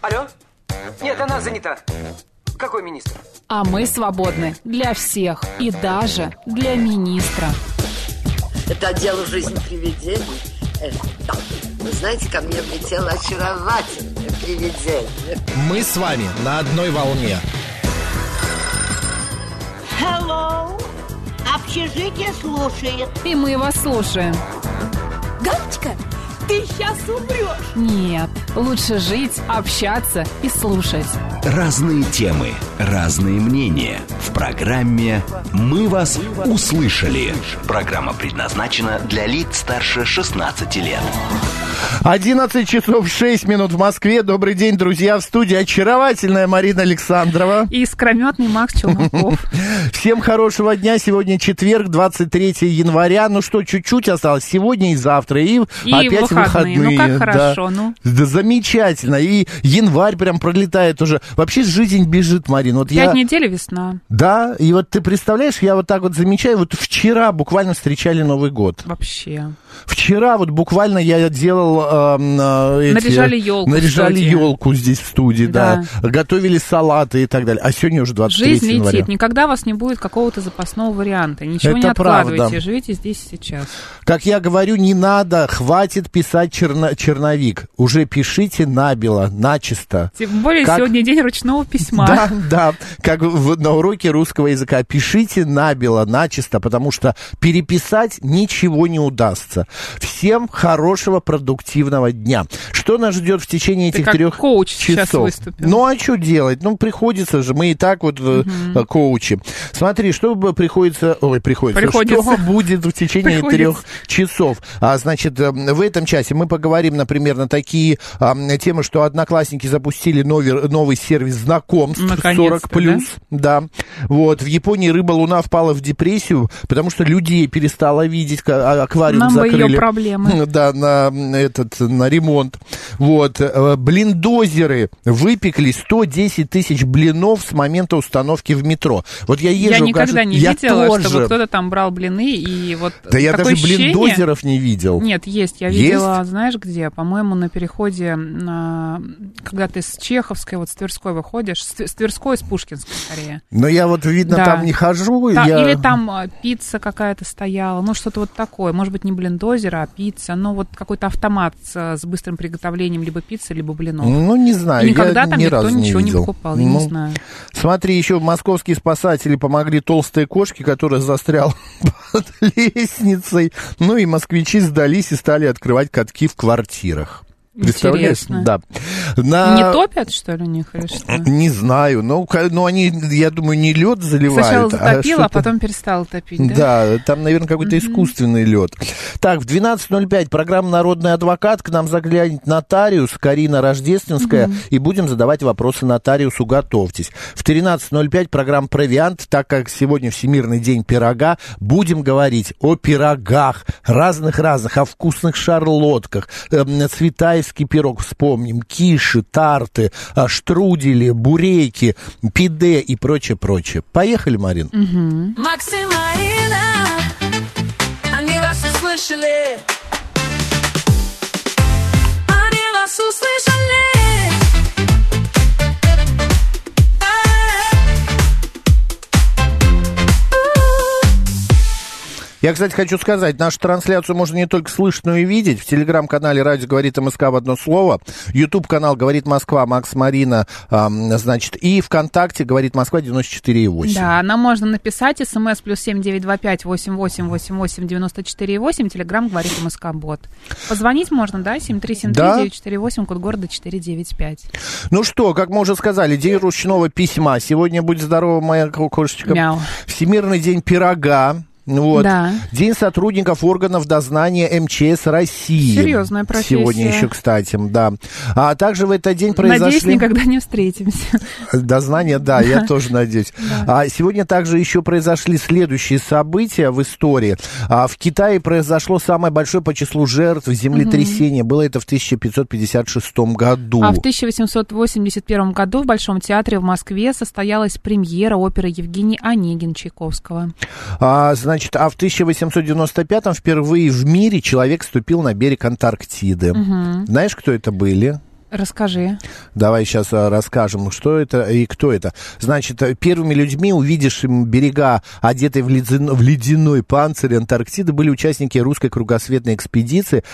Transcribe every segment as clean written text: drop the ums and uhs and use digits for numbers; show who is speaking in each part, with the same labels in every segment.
Speaker 1: Алло? Нет, она занята. Какой министр?
Speaker 2: А мы свободны для всех и даже для министра.
Speaker 3: Это отдел «Жизнь привидений». Да. Вы знаете, ко мне влетело очаровательное привидение.
Speaker 4: Мы с вами на одной волне.
Speaker 5: Hello. Общежитие слушает.
Speaker 2: И мы вас слушаем.
Speaker 5: Галочка, ты сейчас умрешь.
Speaker 2: Нет, лучше жить, общаться и слушать.
Speaker 6: Разные темы, разные мнения. В программе «Мы вас услышали». Программа предназначена для лиц старше 16 лет.
Speaker 4: 11 часов 6 минут в Москве. Добрый день, друзья. В студии очаровательная Марина Александрова.
Speaker 2: И искрометный Макс Челноков.
Speaker 4: Всем хорошего дня. Сегодня четверг, 23 января. Ну что, чуть-чуть осталось. Сегодня и завтра. И опять выходные.
Speaker 2: Ну как хорошо, ну.
Speaker 4: Да, замечательно. И январь прям пролетает уже. Вообще жизнь бежит, Марин. Вот
Speaker 2: 5 недель весна.
Speaker 4: Да, и вот ты представляешь, я вот так вот замечаю, вот вчера буквально встречали Новый год.
Speaker 2: Вообще.
Speaker 4: Вчера вот буквально я делал...
Speaker 2: наряжали елку.
Speaker 4: Наряжали елку здесь в студии, да. Готовили салаты и так далее. А сегодня уже 23
Speaker 2: Жизнь
Speaker 4: января.
Speaker 2: летит. Никогда у вас не будет какого-то запасного варианта. Ничего
Speaker 4: это
Speaker 2: не откладывайте.
Speaker 4: Правда.
Speaker 2: Живите здесь и сейчас.
Speaker 4: Как я говорю, не надо, хватит писать черновик. Уже пишите набело, начисто.
Speaker 2: Тем более сегодня день ручного письма.
Speaker 4: Да, да. Как на уроке русского языка. Пишите набело, начисто, потому что переписать ничего не удастся. Всем хорошего, продуктивного дня. Что нас ждет в течение этих 3 часов?
Speaker 2: Коуч сейчас выступил.
Speaker 4: Ну, а что делать? Ну, приходится же. Мы и так вот коучи. Смотри, что приходится... Что будет в течение 3 часов? Значит, в этом часе мы поговорим, например, на такие темы, что одноклассники запустили новый сервис знакомств 40+. Да. Вот. В Японии рыба-луна впала в депрессию, потому что людей перестала видеть, аквариум
Speaker 2: нам
Speaker 4: закрыли.
Speaker 2: Нам бы ее проблемы.
Speaker 4: Да, на ремонт. Вот. Блиндозеры выпекли 110 тысяч блинов с момента установки в метро. Вот я езжу...
Speaker 2: Я никогда не видела,
Speaker 4: тоже.
Speaker 2: чтобы кто-то там брал блины, и вот
Speaker 4: да я даже
Speaker 2: ощущение...
Speaker 4: блиндозеров не видел.
Speaker 2: Нет, есть. Я видела, знаешь где? По-моему, на переходе, когда ты с Чеховской, вот с Тверской выходишь, с Тверской, с Пушкинской, скорее.
Speaker 4: Но я вот, видно,
Speaker 2: да.
Speaker 4: там не хожу.
Speaker 2: Или там пицца какая-то стояла, ну, что-то вот такое. Может быть, не блиндозер, а пицца, ну, вот какой-то автомат с быстрым приготовлением либо пиццы, либо блинов.
Speaker 4: Ну, не знаю,
Speaker 2: никогда там никто ничего
Speaker 4: не
Speaker 2: покупал, я не знаю.
Speaker 4: Смотри, еще московские спасатели помогли толстой кошке, которая застряла под лестницей. Ну, и москвичи сдались и стали открывать катки в квартирах.
Speaker 2: Интересно.
Speaker 4: Да.
Speaker 2: Не топят, что ли, у них или что?
Speaker 4: Не знаю. Ну, они, я думаю, не лед заливают.
Speaker 2: Сначала затопило, а потом перестало топить, да?
Speaker 4: Да, там, наверное, какой-то искусственный лед. Так, в 12:05 программа «Народный адвокат». К нам заглянет нотариус Карина Рождественская, и будем задавать вопросы нотариусу. Готовьтесь. В 13:05 программа «Провиант». Так как сегодня Всемирный день пирога, будем говорить о пирогах разных-разных, о вкусных шарлотках, цветаевский пирог вспомним, киши, тарты, штрудели, бурейки, пиде и прочее. Поехали, Марин?
Speaker 7: Макс и Марина, они вас услышали. Они вас услышали.
Speaker 4: Я, кстати, хочу сказать, нашу трансляцию можно не только слышать, но и видеть. В телеграм-канале «Радио говорит МСК» в одно слово. Ютуб-канал «Говорит Москва», Макс, Марина, значит, и ВКонтакте «Говорит Москва» 94,8.
Speaker 2: Да, нам можно написать СМС +7 925 88 88 94,8. Телеграм «Говорит МСК» бот. Позвонить можно, да? 7373948, код города 495.
Speaker 4: Ну что, как мы уже сказали, день ручного письма. Сегодня, будь здорова, моя кошечка.
Speaker 2: Мяу.
Speaker 4: Всемирный день пирога. Вот.
Speaker 2: Да.
Speaker 4: День сотрудников органов дознания МЧС России.
Speaker 2: Серьезная профессия.
Speaker 4: Сегодня еще, кстати, да. А также в этот день произошли...
Speaker 2: Надеюсь, никогда не встретимся.
Speaker 4: Дознание, да, я тоже надеюсь.
Speaker 2: Да.
Speaker 4: Сегодня также еще произошли следующие события в истории. В Китае произошло самое большое по числу жертв землетрясения. Было это в 1556 году.
Speaker 2: А в 1881 году в Большом театре в Москве состоялась премьера оперы Евгений Онегин Чайковского.
Speaker 4: Значит, в 1895-м впервые в мире человек ступил на берег Антарктиды. Знаешь, кто это были?
Speaker 2: Расскажи.
Speaker 4: Давай сейчас расскажем, что это и кто это. Значит, первыми людьми, увидевшими берега, одетые в ледяной панцирь Антарктиды, были участники русской кругосветной экспедиции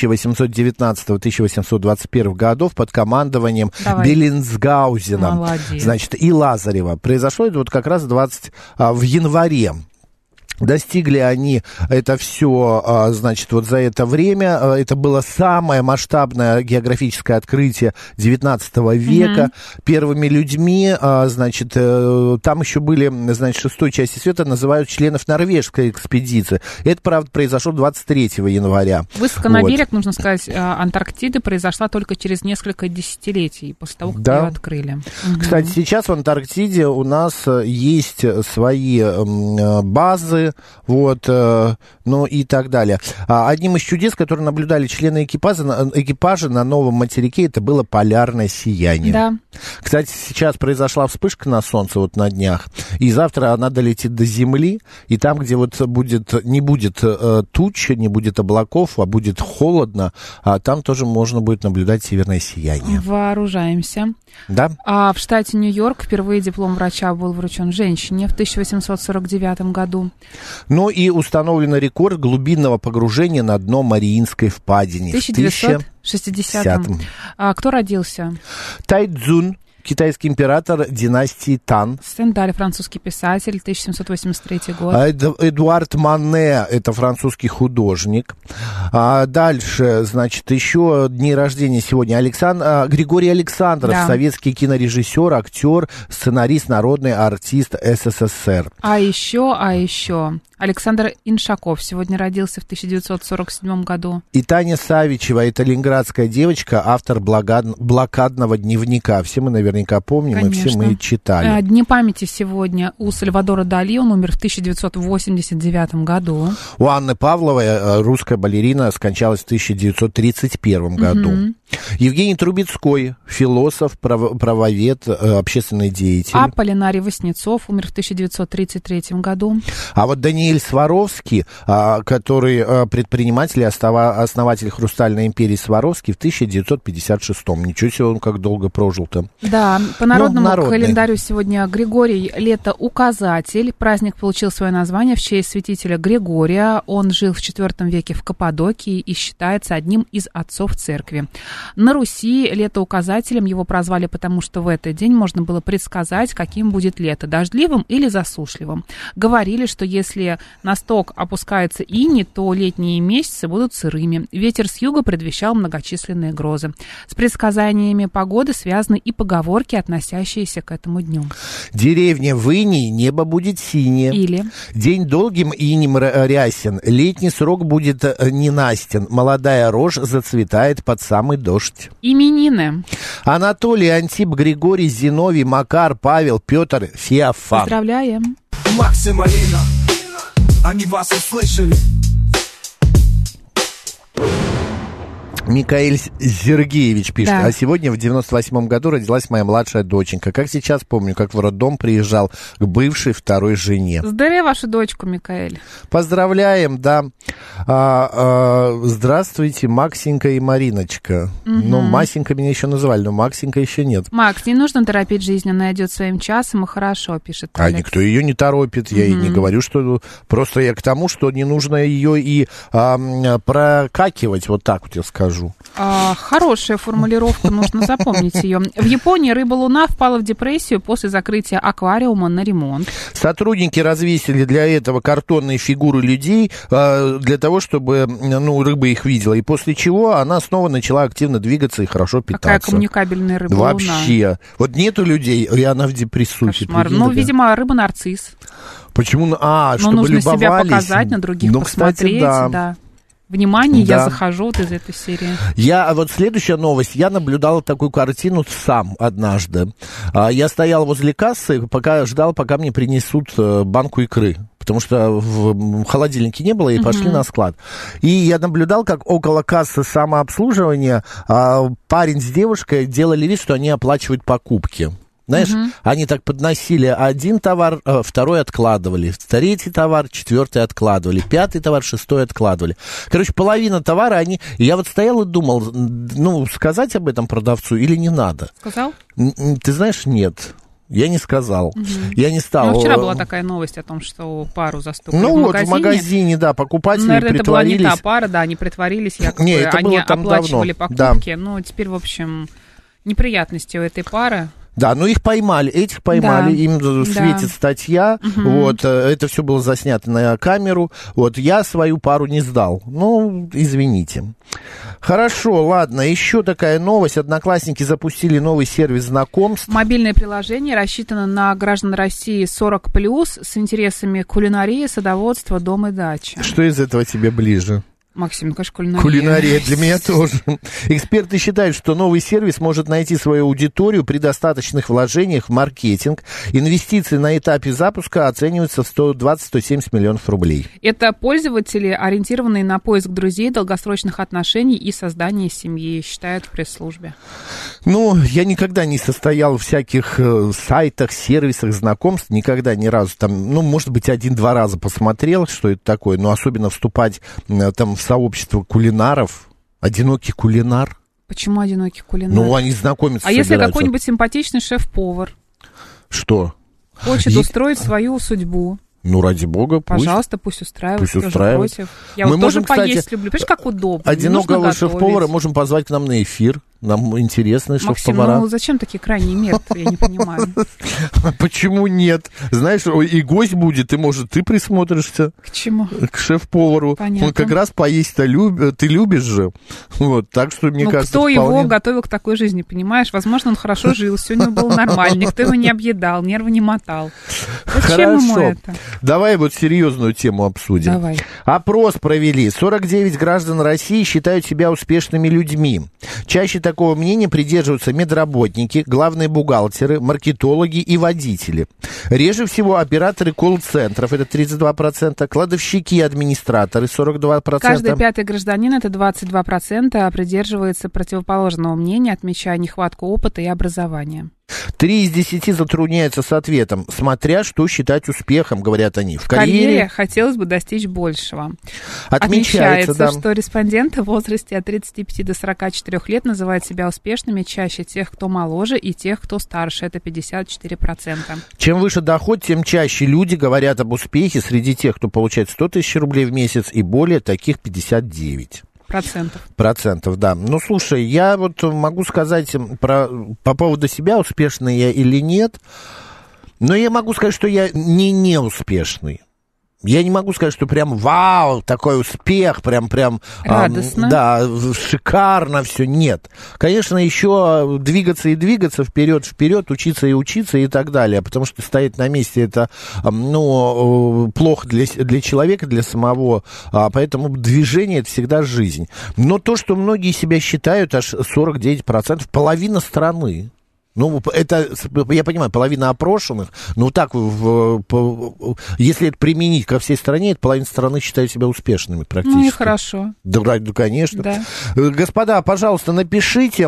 Speaker 4: 1819-1821 годов под командованием Беллинсгаузена.
Speaker 2: Молодец.
Speaker 4: Значит, и Лазарева. Произошло это вот как раз в январе. Достигли они это все, значит, вот за это время. Это было самое масштабное географическое открытие 19 века. Первыми людьми, значит, там еще были, значит, шестой части света называют членов норвежской экспедиции. Это, правда, произошло 23 января.
Speaker 2: Высадка на берег, нужно сказать, Антарктиды произошла только через несколько десятилетий после того, как ее открыли.
Speaker 4: Кстати, сейчас в Антарктиде у нас есть свои базы, вот, ну и так далее. Одним из чудес, которые наблюдали члены экипажа на новом материке, это было полярное сияние.
Speaker 2: Да.
Speaker 4: Кстати, сейчас произошла вспышка на Солнце вот на днях, и завтра она долетит до Земли, и там, где вот не будет туч, не будет облаков, а будет холодно, там тоже можно будет наблюдать северное сияние.
Speaker 2: Вооружаемся.
Speaker 4: Да.
Speaker 2: А в штате Нью-Йорк впервые диплом врача был вручен женщине в 1849 году.
Speaker 4: Ну и установлен рекорд глубинного погружения на дно Мариинской впадины.
Speaker 2: В 1960-м. Кто родился?
Speaker 4: Тайцзун, китайский император династии Тан.
Speaker 2: Стендаль, французский писатель, 1783 год.
Speaker 4: Эдуард Мане, это французский художник. Дальше, значит, еще дни рождения сегодня. Григорий Александров, советский кинорежиссер, актер, сценарист, народный артист СССР.
Speaker 2: А еще Александр Иншаков сегодня родился в 1947 году.
Speaker 4: И Таня Савичева, это ленинградская девочка, автор блокадного дневника. Все мы наверняка помним,
Speaker 2: конечно.
Speaker 4: И все мы читали.
Speaker 2: Дни памяти сегодня у Сальвадора Дали, он умер в 1989 году. У
Speaker 4: Анны Павловой, русская балерина, скончалась в 1931 году. Евгений Трубецкой, философ, правовед, общественный деятель.
Speaker 2: А Полинарий Васнецов умер в 1933 году.
Speaker 4: А вот Даниэль Сваровский, который предприниматель и основатель «Хрустальной империи» Сваровский в 1956-м. Ничего себе, он как долго прожил-то.
Speaker 2: Да, по народному календарю сегодня Григорий Летоуказатель. Праздник получил свое название в честь святителя Григория. Он жил в IV веке в Каппадокии и считается одним из отцов церкви. На Руси летоуказателем его прозвали, потому что в этот день можно было предсказать, каким будет лето, дождливым или засушливым. Говорили, что если на сток опускается иней, то летние месяцы будут сырыми. Ветер с юга предвещал многочисленные грозы. С предсказаниями погоды связаны и поговорки, относящиеся к этому дню.
Speaker 4: Деревня в иней, небо будет синее.
Speaker 2: Или
Speaker 4: день долгим инем рясен, летний срок будет ненастен, молодая рожь зацветает под самый дождь.
Speaker 2: Именины.
Speaker 4: Анатолий, Антип, Григорий, Зиновий, Макар, Павел, Петр, Феофан.
Speaker 2: Поздравляем.
Speaker 8: Макс и Марина, они вас услышали.
Speaker 4: Микаэль Сергеевич пишет,
Speaker 2: да.
Speaker 4: А сегодня в 98-м году родилась моя младшая доченька. Как сейчас помню, как в роддом приезжал к бывшей второй жене.
Speaker 2: Здравия вашу дочку, Микаэль.
Speaker 4: Поздравляем, да. Здравствуйте, Максенька и Мариночка. Угу. Ну, Масенька меня еще называли, но Максенька еще нет.
Speaker 2: Макс, не нужно торопить жизнь, она идет своим часом, и хорошо, пишет Алекс.
Speaker 4: А никто ее не торопит, я ей не говорю, что... Просто я к тому, что не нужно ее и прокакивать, вот так вот я скажу.
Speaker 2: Хорошая формулировка, нужно запомнить ее. В Японии рыба-луна впала в депрессию после закрытия аквариума на ремонт.
Speaker 4: Сотрудники развесили для этого картонные фигуры людей, для того, чтобы рыба их видела. И после чего она снова начала активно двигаться и хорошо питаться.
Speaker 2: Какая коммуникабельная рыба-луна.
Speaker 4: Вообще. Вот нету людей, и она в депрессухе.
Speaker 2: Кошмар. Ну, видимо, рыба-нарцисс.
Speaker 4: Почему? Чтобы
Speaker 2: нужно
Speaker 4: любовались.
Speaker 2: Себя показать, на других посмотреть.
Speaker 4: Кстати, да.
Speaker 2: Внимание, да. Я захожу вот из этой серии.
Speaker 4: Вот следующая новость. Я наблюдал такую картину сам однажды. Я стоял возле кассы, ждал, пока мне принесут банку икры. Потому что в холодильнике не было, и пошли на склад. И я наблюдал, как около кассы самообслуживания парень с девушкой делали вид, что они оплачивают покупки. Знаешь, они так подносили один товар, второй откладывали, третий товар, четвертый откладывали, пятый товар, шестой откладывали. Короче, половина товара они... Я вот стоял и думал, ну, сказать об этом продавцу или не надо?
Speaker 2: Сказал?
Speaker 4: Ты знаешь, нет. Я не сказал. Я не стал.
Speaker 2: Ну, вчера была такая новость о том, что пару застукали
Speaker 4: в магазине, да, покупатели
Speaker 2: наверное,
Speaker 4: притворились.
Speaker 2: Это была не та пара, да, они притворились, якобы
Speaker 4: не, это
Speaker 2: они
Speaker 4: было там
Speaker 2: оплачивали
Speaker 4: давно.
Speaker 2: покупки.
Speaker 4: Да.
Speaker 2: Ну, теперь, в общем, неприятности у этой пары.
Speaker 4: Да, ну их поймали, этих поймали, да, им светит статья, вот, это все было заснято на камеру, вот, я свою пару не сдал, ну, извините. Хорошо, ладно, еще такая новость, Одноклассники запустили новый сервис знакомств.
Speaker 2: Мобильное приложение рассчитано на граждан России 40+, с интересами кулинарии, садоводства, дом и дачи.
Speaker 4: Что из этого тебе ближе?
Speaker 2: Максим, ну, конечно, кулинария.
Speaker 4: Кулинария для меня тоже. Эксперты считают, что новый сервис может найти свою аудиторию при достаточных вложениях в маркетинг. Инвестиции на этапе запуска оцениваются в 120-170 миллионов рублей.
Speaker 2: Это пользователи, ориентированные на поиск друзей, долгосрочных отношений и создание семьи, считают в пресс-службе.
Speaker 4: Ну, я никогда не состоял в всяких сайтах, сервисах знакомств, никогда ни разу там, ну, может быть, 1-2 раза посмотрел, что это такое, но особенно вступать там в сообщество кулинаров, одинокий кулинар.
Speaker 2: Почему одинокий кулинар?
Speaker 4: Ну, они знакомятся.
Speaker 2: А если какой-нибудь симпатичный шеф-повар?
Speaker 4: Что?
Speaker 2: Хочет устроить свою судьбу.
Speaker 4: Ну, ради бога,
Speaker 2: пожалуйста, пусть устраивает.
Speaker 4: Пусть устраивает.
Speaker 2: Против. Я вот тоже поесть люблю. Понимаешь, как удобно.
Speaker 4: Одинокого шеф-повара можем позвать к нам на эфир. Нам интересны шеф-повара.
Speaker 2: Максим, ну зачем такие крайние меры, я не понимаю.
Speaker 4: Почему нет? Знаешь, и гость будет, и, может, ты присмотришься.
Speaker 2: К чему?
Speaker 4: К шеф-повару.
Speaker 2: Понятно.
Speaker 4: Он как раз поесть-то ты любишь же. Вот, так что, мне кажется,
Speaker 2: кто
Speaker 4: вполне...
Speaker 2: его готовил к такой жизни, понимаешь? Возможно, он хорошо жил, все у него было нормально, никто его не объедал, нервы не мотал. Зачем ему это?
Speaker 4: Давай вот серьезную тему обсудим.
Speaker 2: Давай.
Speaker 4: Опрос провели. 49 граждан России считают себя успешными людьми. Чаще такого мнения придерживаются медработники, главные бухгалтеры, маркетологи и водители. Реже всего операторы колл-центров, это 32%, кладовщики и администраторы, 42%.
Speaker 2: Каждый пятый гражданин, это 22%, придерживается противоположного мнения, отмечая нехватку опыта и образования.
Speaker 4: 3 из 10 затрудняются с ответом, смотря что считать успехом, говорят они.
Speaker 2: В карьере хотелось бы достичь большего. Отмечается, что респонденты в возрасте от 35 до 44 лет называют себя успешными чаще тех, кто моложе, и тех, кто старше. Это 54%.
Speaker 4: Чем выше доход, тем чаще люди говорят об успехе. Среди тех, кто получает 100 тысяч рублей в месяц и более, таких 59%. Процентов, да. Ну, слушай, я вот могу сказать по поводу себя, успешный я или нет, но я могу сказать, что я не успешный. Я не могу сказать, что прям вау, такой успех, прям
Speaker 2: радостно.
Speaker 4: Да, шикарно все. Нет. Конечно, еще двигаться и двигаться вперед, учиться и учиться и так далее. Потому что стоять на месте это, ну, плохо для человека, для самого. Поэтому движение это всегда жизнь. Но то, что многие себя считают, аж 49%, половина страны. Ну, это, я понимаю, половина опрошенных, но так, если это применить ко всей стране, это половина страны считает себя успешными практически.
Speaker 2: Ну и хорошо.
Speaker 4: Да, конечно.
Speaker 2: Да.
Speaker 4: Господа, пожалуйста, напишите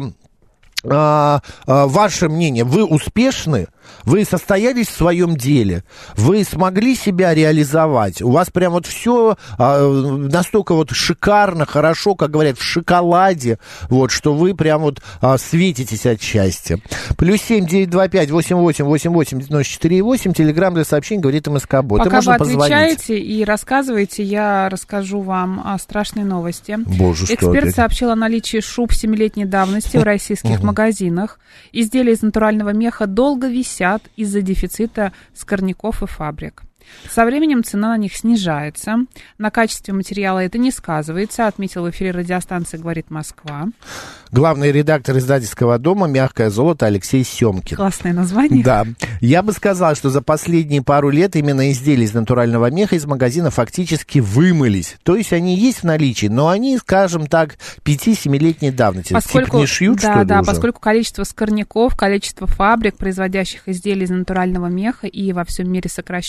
Speaker 4: ваше мнение. Вы успешны? Вы состоялись в своем деле? Вы смогли себя реализовать? У вас прям вот все настолько вот шикарно, хорошо, как говорят, в шоколаде, вот, что вы прям вот светитесь от счастья. +7 925 88 88 94 8. Телеграм для сообщений, говорит МСК-бот.
Speaker 2: Пока вы отвечаете и рассказываете, я расскажу вам о страшной новости.
Speaker 4: Боже,
Speaker 2: Эксперт сообщил о наличии шуб 7-летней давности в российских магазинах. Изделия из натурального меха долго висят из-за дефицита скорняков и фабрик. Со временем цена на них снижается. На качестве материала это не сказывается, отметил в эфире радиостанции «Говорит Москва».
Speaker 4: Главный редактор издательского дома «Мягкое золото» Алексей Семкин.
Speaker 2: Классное название.
Speaker 4: Да. Я бы сказал, что за последние пару лет именно изделия из натурального меха из магазина фактически вымылись. То есть они есть в наличии, но они, скажем так, 5-7-летней давности.
Speaker 2: Поскольку,
Speaker 4: типа не шьют,
Speaker 2: да,
Speaker 4: что ли,
Speaker 2: да,
Speaker 4: уже?
Speaker 2: Поскольку количество скорняков, количество фабрик, производящих изделия из натурального меха и во всем мире сокращается,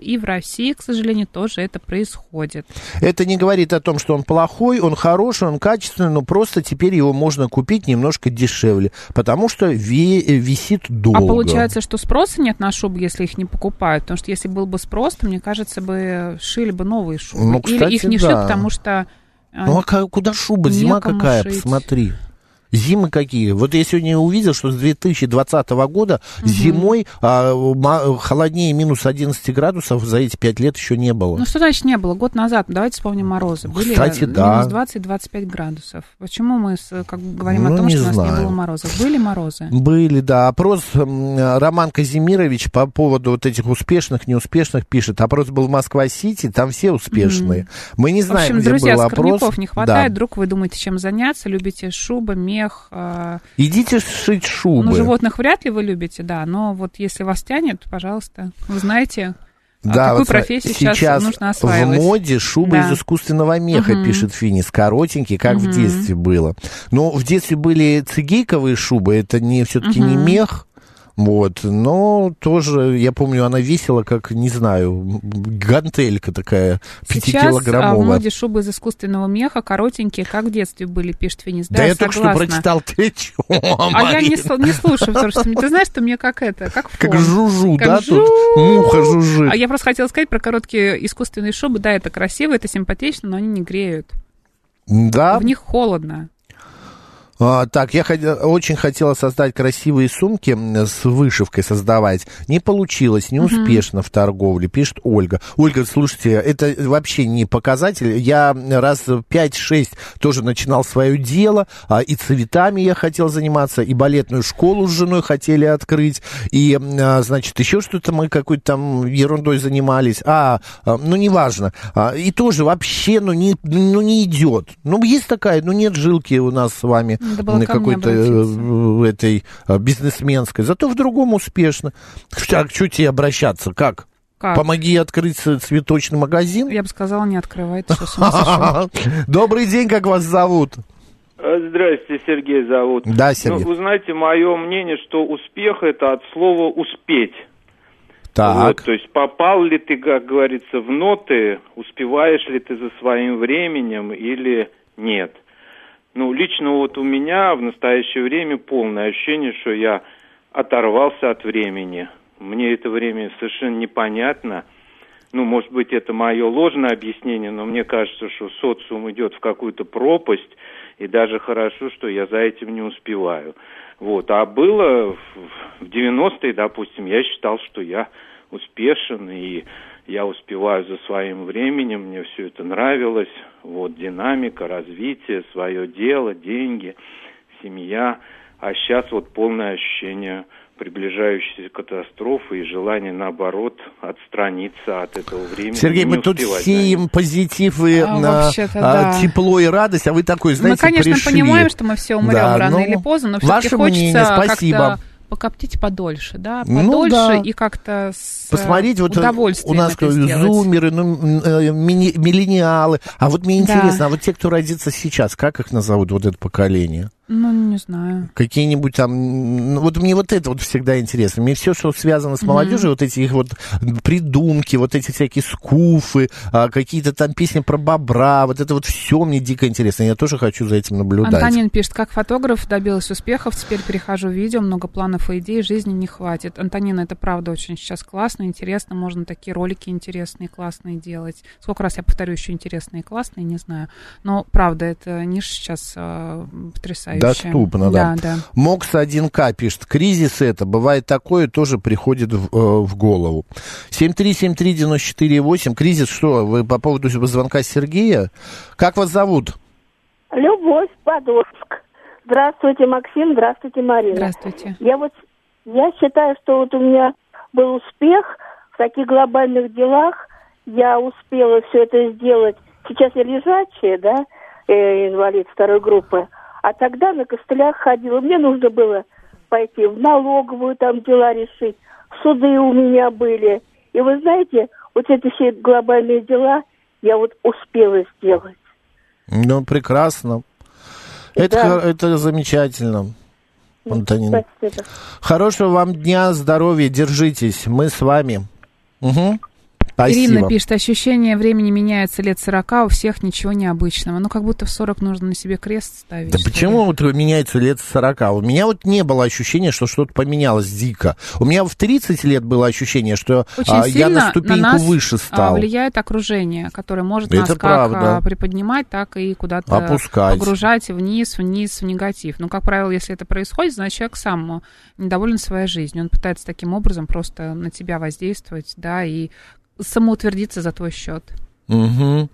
Speaker 2: и в России, к сожалению, тоже это происходит.
Speaker 4: Это не говорит о том, что он плохой, он хороший, он качественный, но просто теперь его можно купить немножко дешевле, потому что висит долго.
Speaker 2: А получается, что спроса нет на шубы, если их не покупают? Потому что если был бы спрос, то, мне кажется, бы шили бы новые шубы.
Speaker 4: Ну, кстати,
Speaker 2: или их не шьют, потому что...
Speaker 4: Ну, а куда шуба? Зима какая,
Speaker 2: шить.
Speaker 4: посмотри. Зимы какие? Вот я сегодня увидел, что с 2020 года зимой холоднее минус 11 градусов за эти 5 лет еще не было.
Speaker 2: Ну, что значит не было? Год назад, давайте вспомним морозы. Были
Speaker 4: Кстати, да.
Speaker 2: минус 20-25 градусов. Почему мы говорим о том, что у нас не было морозов? Были морозы?
Speaker 4: Были, да. Опрос Роман Казимирович по поводу вот этих успешных, неуспешных пишет. Опрос был в Москва-Сити, там все успешные. Мы не знаем,
Speaker 2: в общем,
Speaker 4: где
Speaker 2: друзья,
Speaker 4: был опрос.
Speaker 2: скорняков не хватает. Вдруг вы думаете, чем заняться, любите шубы, мех.
Speaker 4: Идите шить шубы.
Speaker 2: Ну, животных вряд ли вы любите, да, но вот если вас тянет, пожалуйста, вы знаете,
Speaker 4: да,
Speaker 2: какую
Speaker 4: вот
Speaker 2: профессию сейчас нужно осваивать.
Speaker 4: В моде шубы из искусственного меха, пишет Финис, коротенькие, как в детстве было. Но в детстве были цигейковые шубы, это все-таки не мех. Вот, но тоже, я помню, она весила, как, не знаю, гантелька такая, 5-килограммовая.
Speaker 2: Сейчас в моде шубы из искусственного меха, коротенькие, как в детстве были, пишет Финис.
Speaker 4: Да, я только что прочитал, ты чё,
Speaker 2: А я не слушаю, потому что ты знаешь, что мне как фон.
Speaker 4: Как жужу, как да, тут муха жужжит.
Speaker 2: А я просто хотела сказать про короткие искусственные шубы, да, это красиво, это симпатично, но они не греют.
Speaker 4: Да.
Speaker 2: В них холодно.
Speaker 4: Так, я очень хотела создать красивые сумки с вышивкой создавать. Не получилось, не успешно в торговле, пишет Ольга. Ольга, слушайте, это вообще не показатель. Я раз 5-6 тоже начинал свое дело, и цветами я хотел заниматься, и балетную школу с женой хотели открыть, и, значит, еще что-то мы какой-то там ерундой занимались. Ну, неважно. И тоже вообще, не идет. Ну, есть такая, нет жилки у нас с вами. Какой-то этой бизнесменской. Зато в другом успешно. Так, что тебе обращаться? Как? Помоги открыть цветочный магазин?
Speaker 2: Я бы сказала, не открывайте. Что
Speaker 4: Добрый день, как вас зовут?
Speaker 9: Здравствуйте, Сергей зовут.
Speaker 4: Да, Сергей.
Speaker 9: Вы знаете, мое мнение, что успех — это от слова «успеть».
Speaker 4: Так.
Speaker 9: Вот, то есть попал ли ты, как говорится, в ноты, успеваешь ли ты за своим временем или нет. Ну, лично вот у меня в настоящее время полное ощущение, что я оторвался от времени. Мне это время совершенно непонятно. Ну, может быть, это мое ложное объяснение, но мне кажется, что социум идет в какую-то пропасть, и даже хорошо, что я за этим не успеваю. Вот. А было в 90-е, допустим, я считал, что я успешен, и я успеваю за своим временем, мне все это нравилось. Вот, динамика, развитие, свое дело, деньги, семья. А сейчас вот полное ощущение приближающейся катастрофы и желание, наоборот, отстраниться от этого времени.
Speaker 4: Сергей, мы тут сеем позитив и тепло и радость, а вы такой, знаете,
Speaker 2: мы, конечно,
Speaker 4: пришли.
Speaker 2: Понимаем, что мы все умрем рано или поздно, но все-таки хочется как-то покоптить подольше, да, и как-то с
Speaker 4: посмотреть, вот
Speaker 2: удовольствием
Speaker 4: у нас
Speaker 2: это сделать.
Speaker 4: зумеры, миллениалы, а вот мне интересно, а вот те, кто родится сейчас, как их назовут, вот это поколение?
Speaker 2: Ну, не знаю.
Speaker 4: Какие-нибудь там... Вот мне вот это вот всегда интересно. Мне все, что связано с молодежью, вот эти их вот придумки, вот эти всякие скуфы, какие-то там песни про бобра, вот это вот все мне дико интересно. Я тоже хочу за этим наблюдать.
Speaker 2: Антонин пишет, как фотограф добилась успехов, теперь перехожу в видео, много планов и идей, жизни не хватит. Антонина, это правда очень сейчас классно, интересно, можно такие ролики интересные, классные делать. Сколько раз я повторю, еще интересные и классные, не знаю. Но правда, это ниша сейчас потрясающая.
Speaker 4: Доступно, да. Мокс 1К пишет, кризис это, бывает такое, тоже приходит в голову. 7373948, кризис что, вы по поводу звонка Сергея? Как вас зовут?
Speaker 10: Любовь, Подольск. Здравствуйте, Максим, здравствуйте, Марина.
Speaker 2: Здравствуйте.
Speaker 10: Я считаю, что вот у меня был успех в таких глобальных делах, я успела все это сделать. Сейчас я лежачая, да, инвалид второй группы. А тогда на костылях ходила. Мне нужно было пойти в налоговую, там дела решить. Суды у меня были. И вы знаете, вот эти все глобальные дела я вот успела сделать.
Speaker 4: Ну, прекрасно.
Speaker 10: Да.
Speaker 4: Это замечательно, Антонина.
Speaker 10: Спасибо.
Speaker 4: Хорошего вам дня, здоровья, держитесь. Мы с вами. Угу. Спасибо.
Speaker 2: Ирина пишет, ощущение времени меняется лет 40, у всех ничего необычного. Ну, как будто в 40 нужно на себе крест ставить.
Speaker 4: Да почему вот меняется лет 40? У меня вот не было ощущения, что что-то поменялось дико. У меня в 30 лет было ощущение, что я на ступеньку выше стал.
Speaker 2: Влияет окружение, которое может нас как приподнимать, так и куда-то
Speaker 4: опускать,
Speaker 2: погружать вниз, в негатив. Ну, как правило, если это происходит, значит, человек сам недоволен своей жизнью. Он пытается таким образом просто на тебя воздействовать, да, и самоутвердиться за твой счет.
Speaker 4: Угу.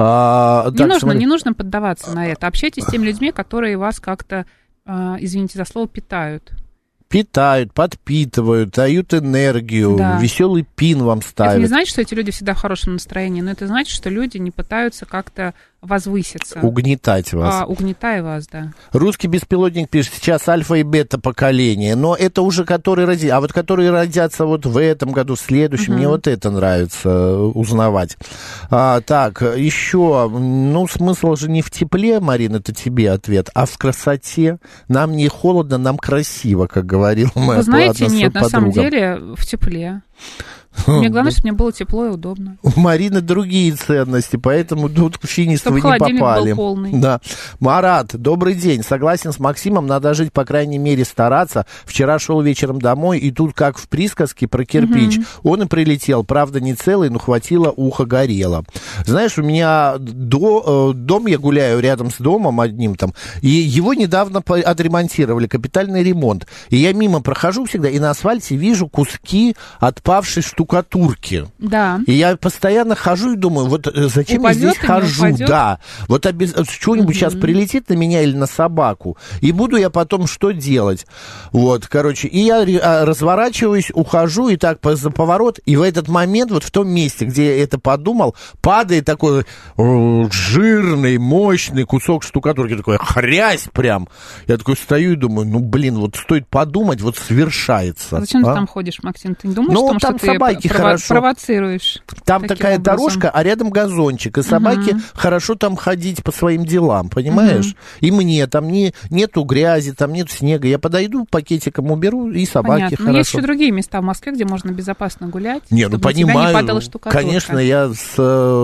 Speaker 2: Не нужно поддаваться на это. Общайтесь с теми людьми, которые вас как-то, извините за слово, питают.
Speaker 4: Питают, подпитывают, дают энергию, да. Веселый пин вам ставят.
Speaker 2: Это не значит, что эти люди всегда в хорошем настроении, но это значит, что люди не пытаются как-то возвыситься.
Speaker 4: Угнетать вас.
Speaker 2: Угнетая вас, да.
Speaker 4: Русский беспилотник пишет, сейчас альфа и бета поколение, но это уже которые родятся. А вот которые родятся вот в этом году, в следующем, мне вот это нравится узнавать. Так, еще, смысл же не в тепле, Марина, это тебе ответ, а в красоте. Нам не холодно, нам красиво, как говорила моя
Speaker 2: Вы знаете, нет,
Speaker 4: подруга.
Speaker 2: На самом деле в тепле. Мне главное, чтобы мне было тепло и удобно.
Speaker 4: У Марины другие ценности, поэтому тут в финист вы не попали.
Speaker 2: Был полный.
Speaker 4: Да. Марат, добрый день. Согласен с Максимом, надо жить, по крайней мере, стараться. Вчера шел вечером домой, и тут, как в присказке про кирпич, он и прилетел. Правда, не целый, но хватило, ухо горело. Знаешь, у меня дом, я гуляю рядом с домом одним там, и его недавно отремонтировали, капитальный ремонт. И я мимо прохожу всегда, и на асфальте вижу куски отпавшей штукатурки.
Speaker 2: Да.
Speaker 4: И я постоянно хожу и думаю, вот зачем
Speaker 2: упадет,
Speaker 4: я здесь хожу? Да. Вот что-нибудь сейчас прилетит на меня или на собаку, и буду я потом что делать? Вот, короче, и я разворачиваюсь, ухожу, и так за поворот, и в этот момент, вот в том месте, где я это подумал, падает такой жирный, мощный кусок штукатурки, такой хрясь прям. Я такой стою и думаю, вот стоит подумать, вот свершается.
Speaker 2: Зачем ты там ходишь, Максим? Ты не думаешь, что ты провоцируешь?
Speaker 4: Там такая дорожка, а рядом газончик, и собаке хорошо там ходить по своим делам, понимаешь? И мне там нету грязи, там нету снега. Я подойду, пакетиком уберу, и собаке хорошо.
Speaker 2: Но есть еще другие места в Москве, где можно безопасно гулять.
Speaker 4: Понимаю. Конечно, я с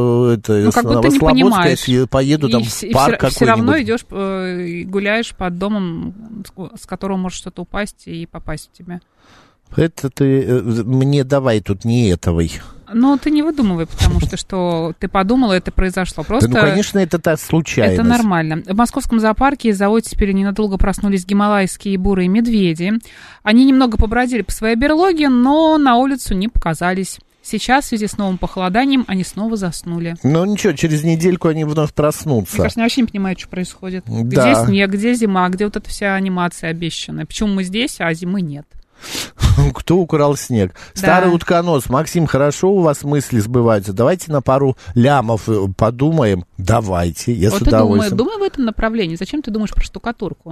Speaker 4: Новослободской поеду там в парк какой-нибудь.
Speaker 2: Все равно идешь, гуляешь под домом, с которого может что-то упасть и попасть в тебя.
Speaker 4: Это ты мне давай тут не этовой.
Speaker 2: Ты не выдумывай, потому что ты подумала, это произошло. Просто
Speaker 4: конечно, это так случайно.
Speaker 2: Это нормально. В московском зоопарке из-за оттепели ненадолго проснулись гималайские бурые медведи. Они немного побродили по своей берлоге, но на улицу не показались. Сейчас, в связи с новым похолоданием, они снова заснули.
Speaker 4: Ничего, через недельку они вновь проснутся.
Speaker 2: Мне кажется, они вообще не понимают, что происходит. Да. Где снег, где зима, где вот эта вся анимация обещанная. Почему мы здесь, а зимы нет?
Speaker 4: Кто украл снег? Да. Старый утконос. Максим, хорошо у вас мысли сбываются. Давайте на пару лямов подумаем. Давайте, я с удовольствием.
Speaker 2: Думай в этом направлении. Зачем ты думаешь про штукатурку?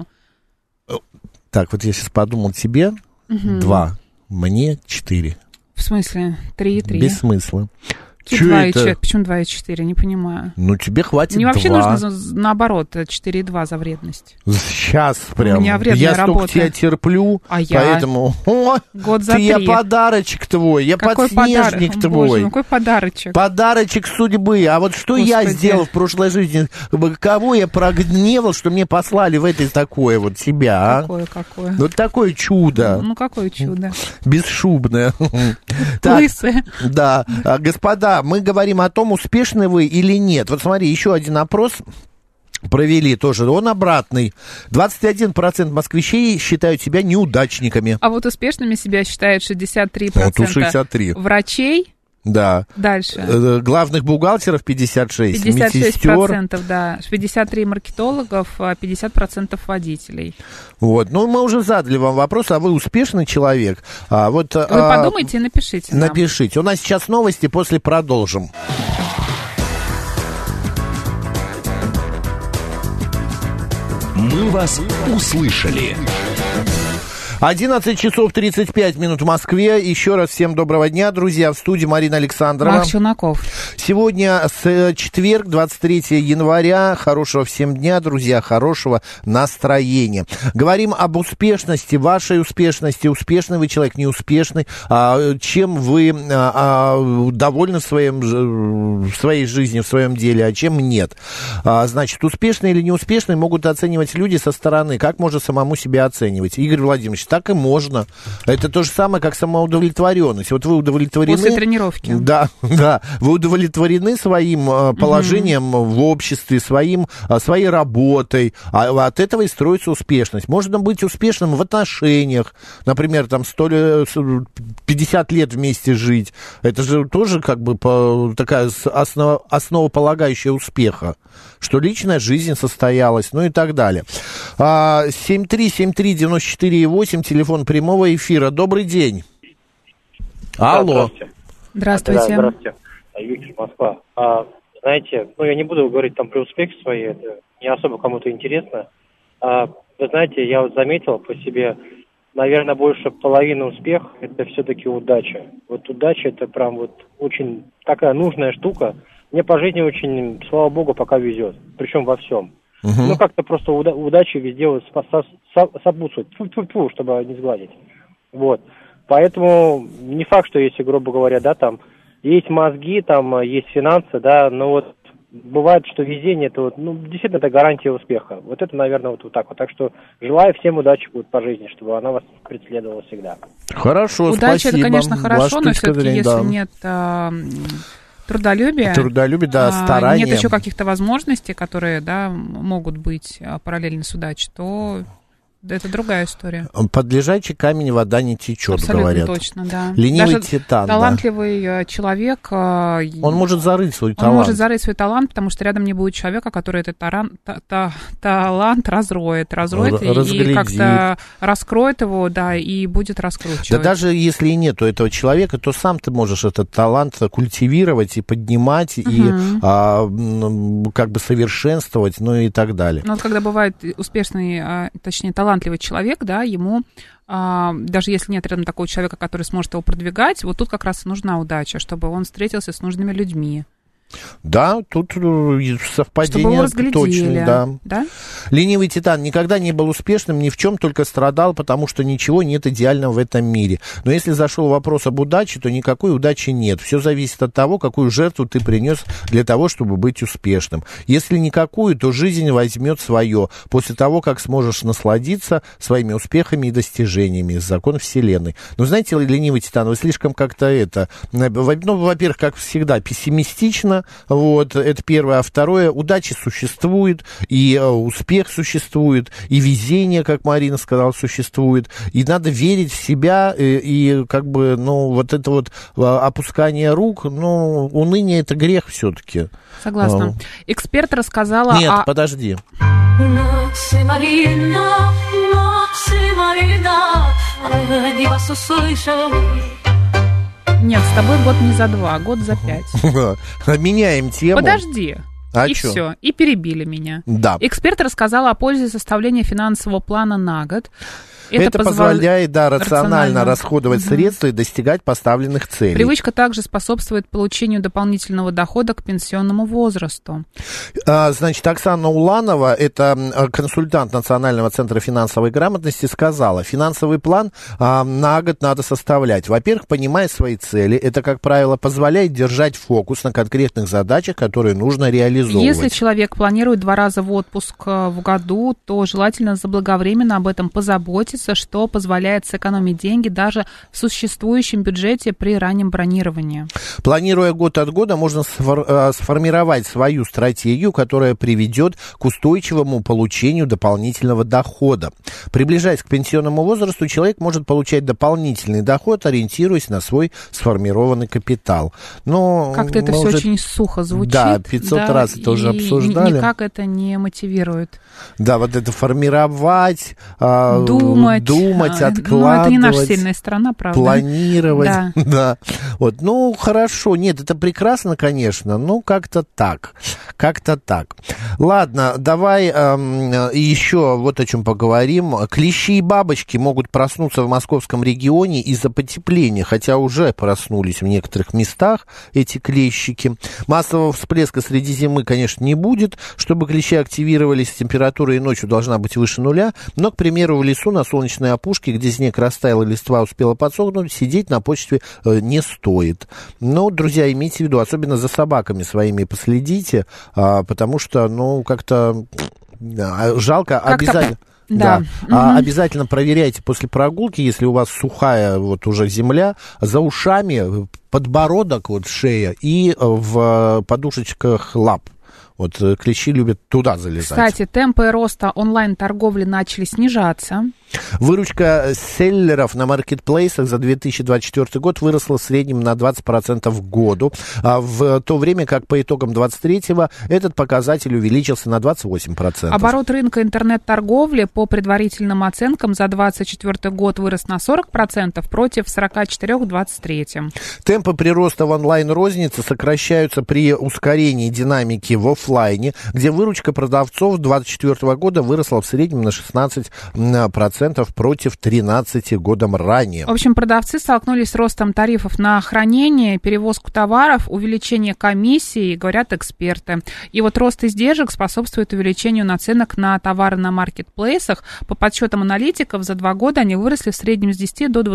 Speaker 4: Так, вот я сейчас подумал тебе 2, мне 4.
Speaker 2: В смысле? 3 и 3?
Speaker 4: Без смысла.
Speaker 2: Почему 2 и 4? Не понимаю.
Speaker 4: Тебе хватит 2.
Speaker 2: Мне вообще нужно, наоборот, 4 и 2 за вредность.
Speaker 4: Сейчас прям.
Speaker 2: У меня вредная работа.
Speaker 4: Я столько тебя терплю, поэтому...
Speaker 2: Год за 3.
Speaker 4: Я подарочек твой, я подснежник твой.
Speaker 2: Боже, какой подарочек?
Speaker 4: Подарочек судьбы. А вот что я сделал в прошлой жизни? Кого я прогневал, что мне послали в этой такое вот себя,
Speaker 2: Какое?
Speaker 4: Вот такое чудо.
Speaker 2: Какое чудо?
Speaker 4: Бесшубное.
Speaker 2: Лысое.
Speaker 4: Да. Господа, мы говорим о том, успешны вы или нет. Вот смотри, еще один опрос провели тоже, он обратный. 21% москвичей считают себя неудачниками.
Speaker 2: А вот успешными себя считают 63%.
Speaker 4: Вот у 63.
Speaker 2: Врачей?
Speaker 4: Да.
Speaker 2: Дальше.
Speaker 4: Главных бухгалтеров 56.
Speaker 2: 56%, да. 53 маркетологов, 50% водителей.
Speaker 4: Вот. Мы уже задали вам вопрос, а вы успешный человек? Вы
Speaker 2: подумайте и напишите нам.
Speaker 4: Напишите. У нас сейчас новости, после продолжим.
Speaker 6: Мы вас услышали.
Speaker 4: 11 часов 35 минут в Москве. Еще раз всем доброго дня, друзья. В студии Марина Александрова.
Speaker 2: Марк Челноков.
Speaker 4: Сегодня четверг, 23 января. Хорошего всем дня, друзья, хорошего настроения. Говорим об успешности, вашей успешности. Успешный вы человек, неуспешный. Чем вы довольны в своей жизни, в своем деле, а чем нет. Значит, успешный или неуспешный могут оценивать люди со стороны. Как можно самому себя оценивать? Игорь Владимирович, так и можно. Это то же самое, как самоудовлетворенность. Вот вы удовлетворены...
Speaker 2: После тренировки.
Speaker 4: Да, вы удовлетворены своим положением в обществе, своей работой, а от этого и строится успешность. Можно быть успешным в отношениях, например, там 50 лет вместе жить. Это же тоже как бы такая основополагающая успеха, что личная жизнь состоялась, ну и так далее. 7373948, телефон прямого эфира. Добрый день. Алло.
Speaker 2: Здравствуйте.
Speaker 11: Да, здравствуйте. Виктор, Москва. Знаете, я не буду говорить там про успехи свои, это не особо кому-то интересно. Вы знаете, я вот заметил по себе, наверное, больше половины успеха – это все-таки удача. Вот удача – это прям вот очень такая нужная штука. Мне по жизни очень, слава богу, пока везет. Причем во всем. Как-то просто удача везде вот сопутствует. Фу-фу-фу, чтобы не сгладить. Вот. Поэтому не факт, что если, грубо говоря, да, там есть мозги, там есть финансы, да, но вот бывает, что везение, это вот, действительно, это гарантия успеха. Вот это, наверное, вот так вот. Так что желаю всем удачи по жизни, чтобы она вас преследовала всегда.
Speaker 4: Хорошо,
Speaker 2: удача,
Speaker 4: спасибо.
Speaker 2: Это, конечно, хорошо, но все-таки, если нет трудолюбия,
Speaker 4: старания,
Speaker 2: нет еще каких-то возможностей, которые, да, могут быть параллельно с удачей, то... Это другая история.
Speaker 4: Под лежачий камень вода не течет,
Speaker 2: абсолютно
Speaker 4: говорят.
Speaker 2: Точно, да.
Speaker 4: Ленивый
Speaker 2: даже
Speaker 4: титан.
Speaker 2: Талантливый человек...
Speaker 4: Он может зарыть свой талант.
Speaker 2: Он может зарыть свой талант, потому что рядом не будет человека, который этот талант разроет и как-то раскроет его, да, и будет раскручивать.
Speaker 4: Да даже если и нету этого человека, то сам ты можешь этот талант культивировать и поднимать, и как бы совершенствовать, ну и так далее.
Speaker 2: Ну вот когда бывает успешный, точнее, талантливый человек, да, ему, даже если нет рядом такого человека, который сможет его продвигать, вот тут как раз и нужна удача, чтобы он встретился с нужными людьми.
Speaker 4: Да, тут совпадение точно,
Speaker 2: да.
Speaker 4: Ленивый титан никогда не был успешным ни в чем, только страдал, потому что ничего нет идеального в этом мире. Но если зашел вопрос об удаче, то никакой удачи нет. Все зависит от того, какую жертву ты принес для того, чтобы быть успешным. Если никакую, то жизнь возьмет свое после того, как сможешь насладиться своими успехами и достижениями. Закон Вселенной. Но знаете, ленивый титан, вы слишком как-то во-первых, как всегда, пессимистично. Вот, это первое. А второе, удача существует, и успех существует, и везение, как Марина сказала, существует. И надо верить в себя, и как бы, вот это вот опускание рук, уныние — это грех все-таки.
Speaker 2: Согласна. Эксперт рассказала
Speaker 4: Нет, подожди.
Speaker 2: Нет, с тобой год не за 2, год за 5.
Speaker 4: Меняем тему.
Speaker 2: Подожди. И все. И перебили меня.
Speaker 4: Да.
Speaker 2: Эксперт рассказал о пользе составления финансового плана на год.
Speaker 4: Это позволяет, рационально расходовать средства и достигать поставленных целей.
Speaker 2: Привычка также способствует получению дополнительного дохода к пенсионному возрасту.
Speaker 4: Значит, Оксана Уланова, это консультант Национального центра финансовой грамотности, сказала, финансовый план на год надо составлять. Во-первых, понимая свои цели, это, как правило, позволяет держать фокус на конкретных задачах, которые нужно реализовывать.
Speaker 2: Если человек планирует 2 раза в отпуск в году, то желательно заблаговременно об этом позаботиться, что позволяет сэкономить деньги даже в существующем бюджете при раннем бронировании.
Speaker 4: Планируя год от года, можно сформировать свою стратегию, которая приведет к устойчивому получению дополнительного дохода. Приближаясь к пенсионному возрасту, человек может получать дополнительный доход, ориентируясь на свой сформированный капитал. Но
Speaker 2: как-то это все очень сухо звучит.
Speaker 4: Да, 500 раз это уже обсуждали.
Speaker 2: Никак это не мотивирует.
Speaker 4: Да, вот это формировать,
Speaker 2: думать, думать,
Speaker 4: откладывать.
Speaker 2: Ну, это не наша сильная сторона, правда.
Speaker 4: Планировать. Да. Вот. Ну, хорошо. Нет, это прекрасно, конечно, но как-то так. Ладно, давай еще вот о чем поговорим. Клещи и бабочки могут проснуться в московском регионе из-за потепления, хотя уже проснулись в некоторых местах эти клещики. Массового всплеска среди зимы, конечно, не будет. Чтобы клещи активировались, температура и ночью должна быть выше нуля. Но, к примеру, в лесу на солнечной опушке, где снег растаял и листва успела подсохнуть, сидеть на почве не стоит. Но, друзья, имейте в виду, особенно за собаками своими последите, потому что, ну, как-то жалко, обязательно. Да. Обязательно проверяйте после прогулки, если у вас сухая вот уже земля, за ушами, подбородок, вот шея и в подушечках лап. Вот клещи любят туда залезать.
Speaker 2: Кстати, темпы роста онлайн-торговли начали снижаться.
Speaker 4: Выручка селлеров на маркетплейсах за 2024 год выросла в среднем на 20% в году, а в то время как по итогам 2023-го этот показатель увеличился на 28%.
Speaker 2: Оборот рынка интернет-торговли по предварительным оценкам за 2024 год вырос на 40% против 44% в 2023.
Speaker 4: Темпы прироста в онлайн-рознице сокращаются при ускорении динамики в офлайне, где выручка продавцов 2024 года выросла в среднем на 16%. Против 13 годом ранее.
Speaker 2: В общем, продавцы столкнулись с ростом тарифов на хранение, перевозку товаров, увеличение комиссий, говорят эксперты. И вот рост издержек способствует увеличению наценок на товары на маркетплейсах. По подсчетам аналитиков, за 2 года они выросли в среднем с 10 до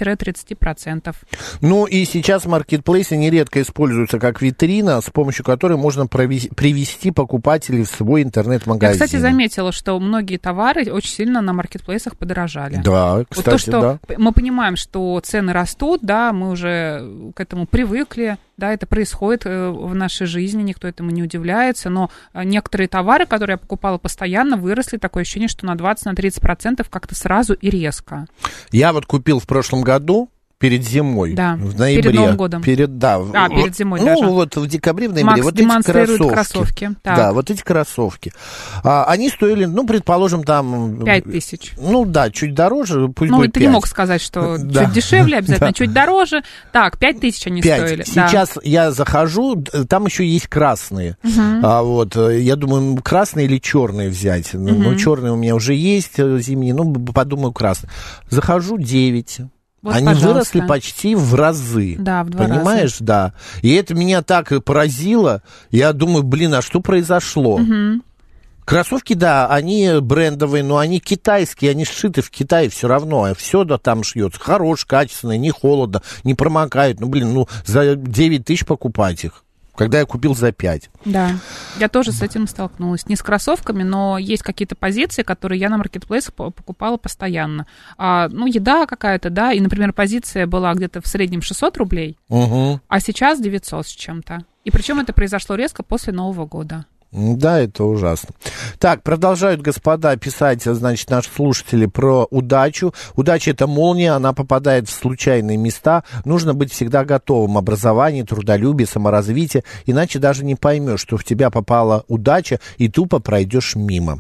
Speaker 2: 20-30%.
Speaker 4: Ну и сейчас маркетплейсы нередко используются как витрина, с помощью которой можно привести покупателей в свой интернет-магазин.
Speaker 2: Я, кстати, заметила, что многие товары очень сильно на маркетплейсах подорожали.
Speaker 4: Да, кстати,
Speaker 2: вот то, что мы понимаем, что цены растут, да, мы уже к этому привыкли, да, это происходит в нашей жизни, никто этому не удивляется, но некоторые товары, которые я покупала постоянно, выросли, такое ощущение, что на 20-30% как-то сразу и резко.
Speaker 4: Я вот купил в прошлом году, перед зимой,
Speaker 2: да,
Speaker 4: в ноябре.
Speaker 2: Перед Новым годом.
Speaker 4: Перед
Speaker 2: зимой
Speaker 4: ну,
Speaker 2: даже.
Speaker 4: Ну, вот в декабре, в ноябре.
Speaker 2: Макс
Speaker 4: вот
Speaker 2: демонстрирует
Speaker 4: эти
Speaker 2: кроссовки. Так.
Speaker 4: Да, вот эти кроссовки. Они стоили, ну, предположим, там...
Speaker 2: 5000.
Speaker 4: Ну, да, чуть дороже, пусть
Speaker 2: будет 5. Ну, ты
Speaker 4: 5.
Speaker 2: Не мог сказать, что чуть дешевле, обязательно чуть дороже. Так, 5000 они
Speaker 4: 5.
Speaker 2: стоили.
Speaker 4: Сейчас я захожу, там еще есть красные. Вот, я думаю, красные или черные взять. Ну, черные у меня уже есть зимние, ну, подумаю, красные. Захожу 9.
Speaker 2: Вот,
Speaker 4: они выросли почти в разы.
Speaker 2: Да, в 2 раза.
Speaker 4: Понимаешь, да. И это меня так поразило. Я думаю, блин, а что произошло? Кроссовки, да, они брендовые, но они китайские, они сшиты в Китае все равно. А все да там шьется. Хорошие, качественные, не холодно, не промокают. Ну, блин, ну за 9 тысяч покупать их. Когда я купил за 5.
Speaker 2: Да, я тоже с этим столкнулась. Не с кроссовками, но есть какие-то позиции, которые я на маркетплейсах покупала постоянно. Ну, еда какая-то, да, и, например, позиция была где-то в среднем 600 рублей, а сейчас 900 с чем-то. И причем это произошло резко после Нового года.
Speaker 4: Да, это ужасно. Так, продолжают, господа, писать, значит, наши слушатели про удачу. Удача — это молния, она попадает в случайные места. Нужно быть всегда готовым. Образование, трудолюбие, саморазвитие. Иначе даже не поймешь, что в тебя попала удача, и тупо пройдешь мимо.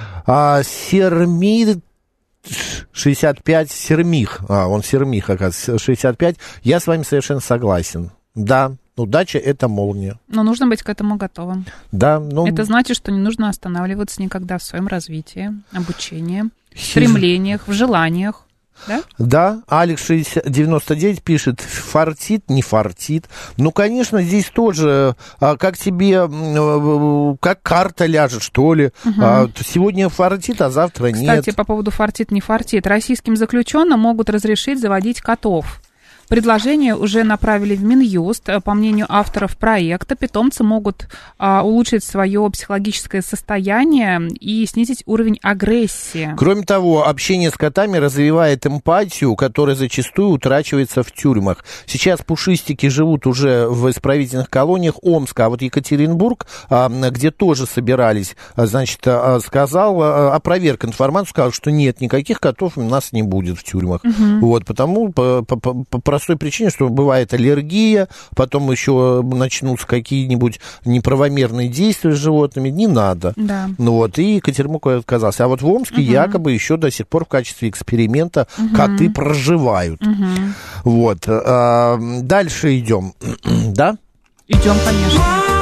Speaker 4: Сермих, он Сермих, оказывается, 65. Я с вами совершенно согласен. Да. Удача — это молния.
Speaker 2: Но нужно быть к этому готовым.
Speaker 4: Да, ну...
Speaker 2: Это значит, что не нужно останавливаться никогда в своем развитии, обучении, стремлениях, в желаниях. Да?
Speaker 4: Да, Алекс 99 пишет, фартит, не фартит. Ну, конечно, здесь тоже, как тебе, как карта ляжет, что ли. Сегодня фартит, а завтра нет.
Speaker 2: Кстати, по поводу фартит, не фартит. Российским заключенным могут разрешить заводить котов. Предложение уже направили в Минюст. По мнению авторов проекта, питомцы могут улучшить свое психологическое состояние и снизить уровень агрессии.
Speaker 4: Кроме того, общение с котами развивает эмпатию, которая зачастую утрачивается в тюрьмах. Сейчас пушистики живут уже в исправительных колониях Омска, а вот Екатеринбург, где тоже собирались, значит, опроверг информацию, сказал, что нет, никаких котов у нас не будет в тюрьмах. Вот, потому простой причине, что бывает аллергия, потом еще начнутся какие-нибудь неправомерные действия с животными. Не надо.
Speaker 2: Да.
Speaker 4: Ну вот, и Екатеринбург отказался. А вот в Омске якобы еще до сих пор в качестве эксперимента коты проживают. Вот. Дальше идем. Да?
Speaker 2: Идем, конечно.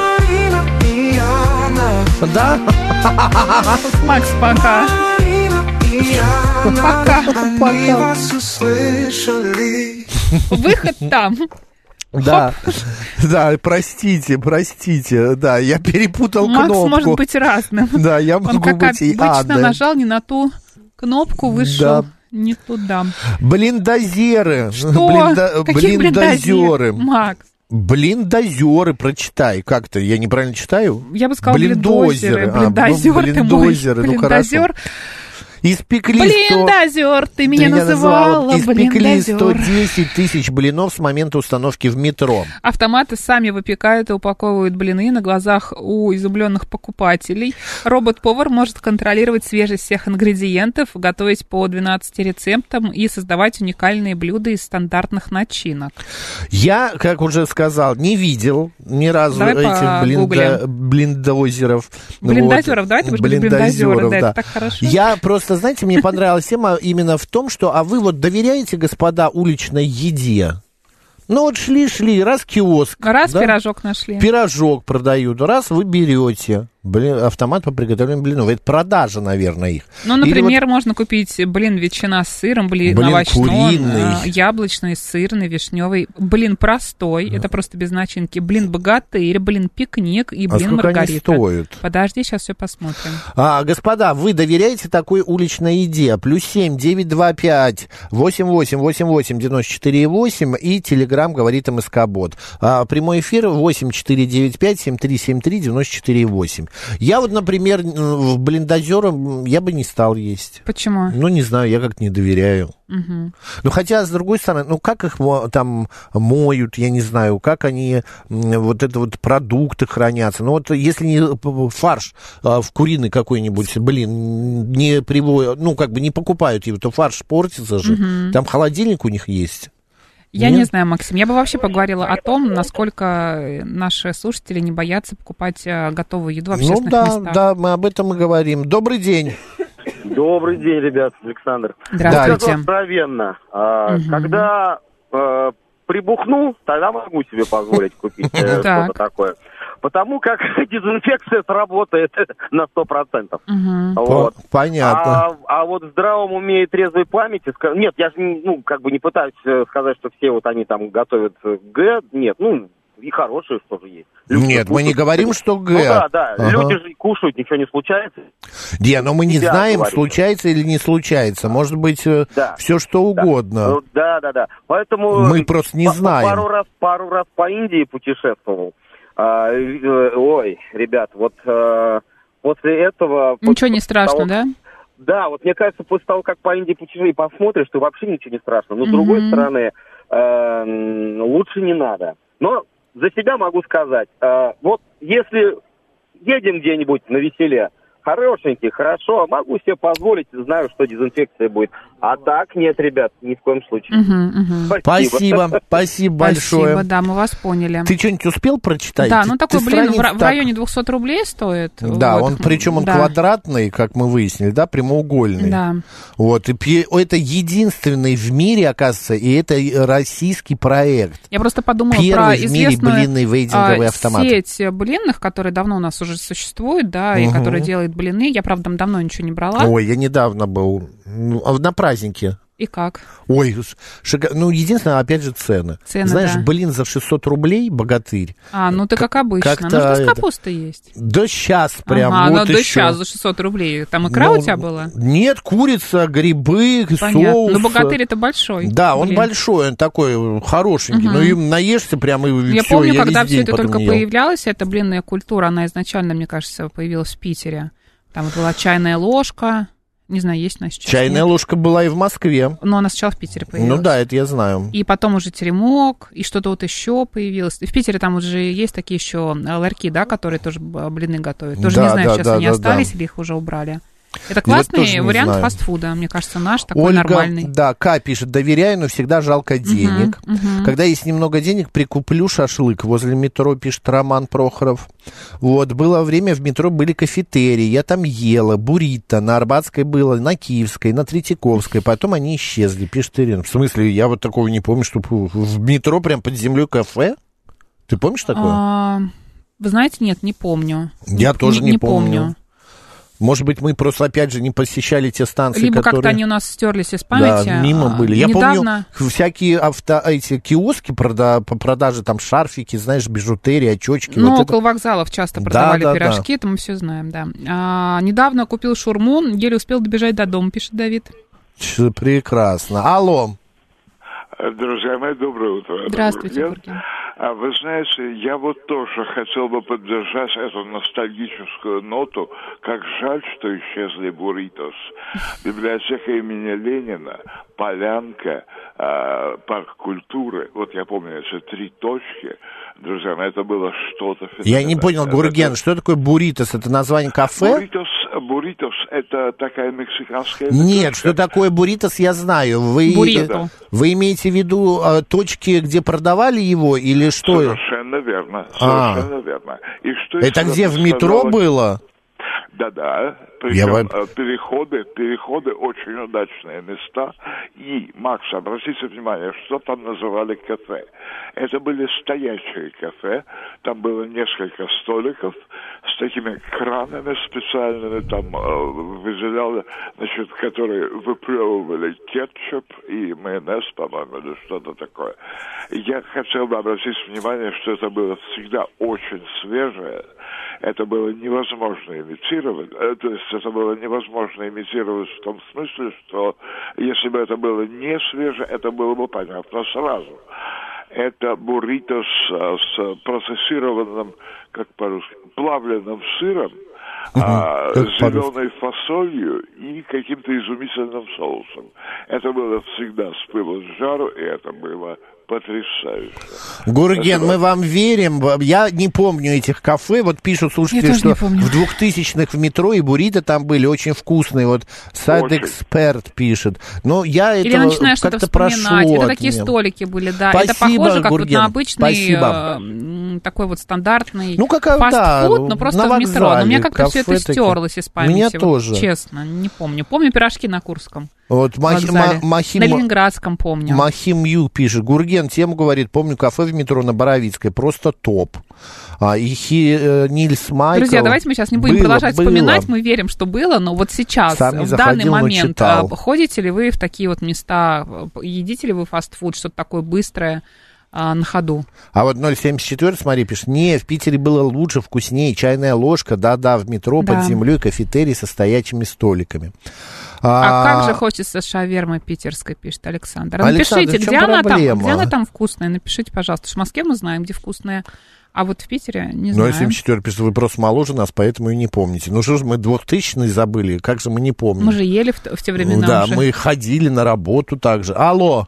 Speaker 4: Да?
Speaker 2: Макс, пока. Пока. Выход там.
Speaker 4: Да, да, простите, да, я перепутал кнопку.
Speaker 2: Макс может быть разным.
Speaker 4: Да, я могу быть и
Speaker 2: Он, как обычно, нажал не на ту кнопку, вышел не туда.
Speaker 4: Блиндозеры.
Speaker 2: Что? Какие блиндозеры? Макс.
Speaker 4: Блиндозеры, прочитай. Как-то, я неправильно читаю?
Speaker 2: Я бы сказала блиндозеры. Блиндозер,
Speaker 4: ну хорошо. Испекли
Speaker 2: блиндозер, ты меня называла
Speaker 4: Испекли
Speaker 2: блиндозер.
Speaker 4: 110 тысяч блинов с момента установки в метро.
Speaker 2: Автоматы сами выпекают и упаковывают блины на глазах у изумленных покупателей. Робот-повар может контролировать свежесть всех ингредиентов, готовить по 12 рецептам и создавать уникальные блюда из стандартных начинок.
Speaker 4: Я, как уже сказал, не видел ни разу этих блиндозеров.
Speaker 2: Блиндозеров, давайте будем блиндозеры, да, это так хорошо.
Speaker 4: Я просто, знаете, мне понравилась тема именно в том, что, а вы вот доверяете, господа, уличной еде? Ну вот шли, раз киоск.
Speaker 2: Раз пирожок нашли.
Speaker 4: Пирожок продают, раз вы берете. Автомат по приготовлению блинов. Это продажа, наверное, их.
Speaker 2: Ну, например, можно купить блин ветчина с сыром, блин овощной, яблочный, сырный, вишневый, блин простой, это просто без начинки, блин богатырь, блин пикник и блин маргарита.
Speaker 4: Сколько они стоят?
Speaker 2: Подожди, сейчас все посмотрим.
Speaker 4: Господа, вы доверяете такой уличной еде? +7 925 88 88 94 8 и телеграм говорит МСК-бот. Прямой эфир 8 495 7373 94 8. Я вот, например, в блиндозеры я бы не стал есть.
Speaker 2: Почему?
Speaker 4: Ну, не знаю, я как-то не доверяю.
Speaker 2: Угу.
Speaker 4: Ну, хотя, с другой стороны, ну, как их там моют, я не знаю, как они, вот это вот продукты хранятся. Ну, вот если не фарш в куриный какой-нибудь, не приводят, ну, как бы не покупают его, то фарш портится же. Угу. Там холодильник у них есть.
Speaker 2: Я не знаю, Максим, я бы вообще поговорила о том, насколько наши слушатели не боятся покупать готовую еду в общественных местах.
Speaker 4: Ну да, мы об этом и говорим. Добрый день.
Speaker 12: Добрый день, ребят, Александр.
Speaker 2: Здравствуйте.
Speaker 12: Скажу откровенно, когда прибухну, тогда могу себе позволить купить что-то такое. Потому как дезинфекция сработает на 100%. Вот.
Speaker 4: Понятно.
Speaker 12: А вот в здравом уме и трезвой памяти... Нет, я же не пытаюсь сказать, что все вот они там готовят Нет, и хорошие тоже есть. Люди
Speaker 4: Нет, мы не говорим, что Г.
Speaker 12: Ну да, люди же кушают, ничего не случается.
Speaker 4: Но мы не знаем, случается или не случается. Может быть, все что угодно.
Speaker 12: Да. Поэтому...
Speaker 4: Мы просто не знаем.
Speaker 12: Пару раз по Индии путешествовал. Ой, ребят, вот после этого...
Speaker 2: Ничего не страшно, да?
Speaker 12: Да, вот мне кажется, после того, как по Индии путешествуешь, посмотришь, что вообще ничего не страшно. Но с другой стороны, лучше не надо. Но за себя могу сказать, вот если едем где-нибудь на веселе, хорошенький, хорошо, могу себе позволить, знаю, что дезинфекция будет. А так нет, ребят, ни в коем случае.
Speaker 4: Спасибо большое.
Speaker 2: Спасибо, да, мы вас поняли.
Speaker 4: Ты что-нибудь успел прочитать?
Speaker 2: Да, такой блин в районе 200 рублей стоит.
Speaker 4: Да,
Speaker 2: вот.
Speaker 4: Причем он квадратный, как мы выяснили, да, прямоугольный.
Speaker 2: Да.
Speaker 4: Вот, и это единственный в мире, оказывается, и это российский проект.
Speaker 2: Я просто подумала про известную сеть блинных, которая давно у нас уже существует, да, и которая делает блины. Я, правда, там давно ничего не брала.
Speaker 4: Ой, я недавно был на празднике.
Speaker 2: И как?
Speaker 4: Ой, единственное, опять же, цены. Знаешь, блин за 600 рублей, богатырь.
Speaker 2: Ты как обычно. Что с капустой есть?
Speaker 4: Да сейчас прям.
Speaker 2: Да сейчас за 600 рублей. Там икра у тебя была?
Speaker 4: Нет, курица, грибы, соус.
Speaker 2: Но богатырь это большой.
Speaker 4: Да, он большой, он такой хорошенький. Но им наешься прям и
Speaker 2: я
Speaker 4: все.
Speaker 2: Помню, когда все это только появлялось, эта блинная культура, она изначально, мне кажется, появилась в Питере. Там вот была чайная ложка. Не знаю, есть у нас сейчас.
Speaker 4: Чайная ложка была и в Москве.
Speaker 2: Но она сначала в Питере появилась.
Speaker 4: Ну да, это я знаю.
Speaker 2: И потом уже теремок, и что-то вот еще появилось. И в Питере там уже есть такие еще ларьки, да, которые тоже блины готовят. Тоже не знаю, сейчас они остались или их уже убрали. Это классный вариант фастфуда, мне кажется, наш такой
Speaker 4: Ольга,
Speaker 2: нормальный.
Speaker 4: Да, К пишет, доверяю, но всегда жалко денег. Когда есть немного денег, прикуплю шашлык возле метро, пишет Роман Прохоров. Вот, было время, в метро были кафетерии, я там ела, буррито, на Арбатской было, на Киевской, на Третьяковской, потом они исчезли, пишет Ирина. В смысле, я вот такого не помню, что в метро прям под землей кафе? Ты помнишь такое?
Speaker 2: Вы знаете, нет, не помню.
Speaker 4: Я тоже не помню. Может быть, мы просто, опять же, не посещали те станции,
Speaker 2: либо
Speaker 4: которые...
Speaker 2: как-то они у нас стерлись из памяти.
Speaker 4: Да, мимо были. Я
Speaker 2: недавно...
Speaker 4: помню, всякие эти киоски по продаже, там, шарфики, знаешь, бижутерии, очечки.
Speaker 2: Ну,
Speaker 4: вот
Speaker 2: около
Speaker 4: это...
Speaker 2: вокзалов часто продавали пирожки, это мы все знаем, да. Недавно купил шаурму, еле успел добежать до дома, пишет Давид.
Speaker 4: Прекрасно. Алло.
Speaker 13: Друзья мои, доброе утро.
Speaker 2: Здравствуйте, Гурген.
Speaker 13: Вы знаете, я вот тоже хотел бы поддержать эту ностальгическую ноту. Как жаль, что исчезли бурритос. Библиотека имени Ленина, Полянка, парк культуры. Вот я помню эти 3 точки. Друзья мои, это было что-то...
Speaker 4: Я не понял, Гурген, что такое бурритос? Это название кафе?
Speaker 13: Бурритос это такая мексиканская...
Speaker 4: Нет, что такое бурритос, я знаю. Вы имеете в виду точки, где продавали его, или что?
Speaker 13: Совершенно верно. Совершенно верно. И что
Speaker 4: это где, в метро было?
Speaker 13: Да. Причем переходы очень удачные места. И, Макс, обратите внимание, что там называли кафе. Это были стоячие кафе. Там было несколько столиков с такими кранами специальными. Там выделяли, значит, которые выплевывали кетчуп и майонез, по-моему, или что-то такое. Я хотел бы обратить внимание, что это было всегда очень свежее. Это было невозможно имитировать. То есть это было невозможно имитировать в том смысле, что если бы это было не свеже, это было бы понятно сразу. Это буррито с процессированным, как по-русски, плавленным сыром, зеленой фасолью и каким-то изумительным соусом. Это было всегда с пылу с жару, и это было потрясающе.
Speaker 4: Гурген, мы вам верим. Я не помню этих кафе. Вот пишут слушатели, что в 2000-х в метро и буррито там были очень вкусные. Вот Сайд Эксперт пишет. Но я
Speaker 2: или
Speaker 4: этого
Speaker 2: начинаешь что-то вспоминать. Это такие столики были, да.
Speaker 4: Спасибо,
Speaker 2: это похоже как
Speaker 4: Гурген.
Speaker 2: Вот на обычный такой вот стандартный фастфуд, но просто в метро. Но у меня как-то все это стерлось из памяти.
Speaker 4: Меня тоже.
Speaker 2: Честно, не помню. Помню пирожки на Курском.
Speaker 4: Вот
Speaker 2: на Ленинградском помню.
Speaker 4: Махим Ю пишет. Гурген тему говорит, помню кафе в метро на Боровицкой, просто топ. Нильс Майкл.
Speaker 2: Друзья, давайте мы сейчас не будем продолжать вспоминать, мы верим, что было, но вот сейчас, в данный момент, ходите ли вы в такие вот места, едите ли вы фастфуд, что-то такое быстрое, на ходу? А
Speaker 4: вот 074, смотри, пишет, не, в Питере было лучше, вкуснее, чайная ложка, да-да, в метро под землей кафетерий со стоячими столиками.
Speaker 2: Как же хочется шавермы питерской, пишет Александр. Напишите, где она там вкусная, напишите, пожалуйста. В Москве мы знаем, где вкусная, а вот в Питере не знаем.
Speaker 4: 074 пишет, вы просто моложе нас, поэтому и не помните. Ну что ж, мы 2000-е забыли, как же мы не помним?
Speaker 2: Мы же ели в те времена
Speaker 4: да,
Speaker 2: уже.
Speaker 4: Мы ходили на работу также. Алло,